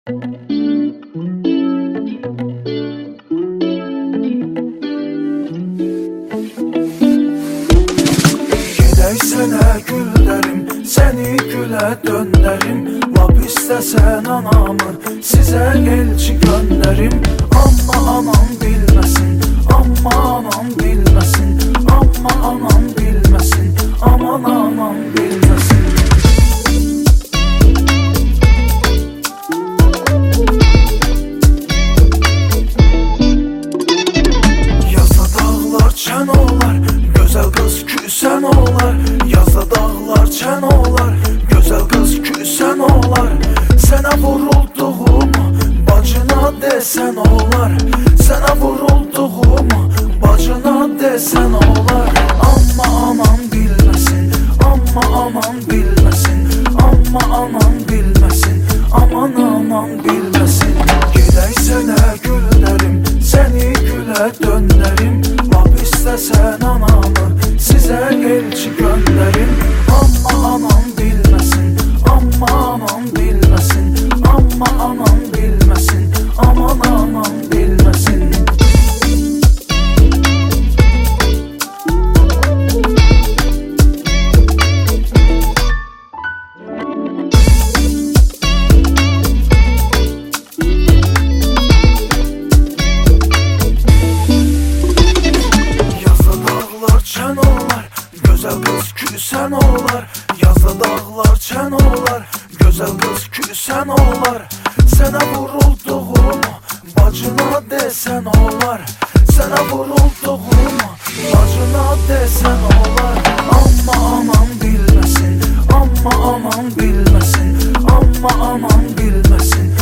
Gedək sənə gül dərim, səni gülə döndərim. Lap istəsən anamı sizə elçi göndərim. Amma anam bilməsin, amma anam bilməsin, amma anam bilməsin, aman anam bilməsin. Yazda dağlar çən olar, gözəl qız küsən olar. Yazda dağlar çən olar, gözəl qız küsən olar. Sənə vurulduğumu bacına desən olar. Sənə vurulduğumu bacına desən olar. Amma anam bilməsin, amma anam bilməsin, amma anam bilməsin, aman anam bilməsin. Gedək sənə gül dərim, səni gülə döndərim. Lap istəsən anamı sizə elçi göndərim. Amma anam bilməsin, amma anam bilməsin, amma anam bilməsin, aman anam bilməsin. Yazda dağlar çən olar, gözəl qız küsən olar. Yazda dağlar çən olar, gözəl qız küsən olar. Sənə vurulduğumu bacına desən olar. Sənə vurulduğumu bacına desən olar. Amma anam bilməsin, amma anam bilməsin, amma anam bilməsin,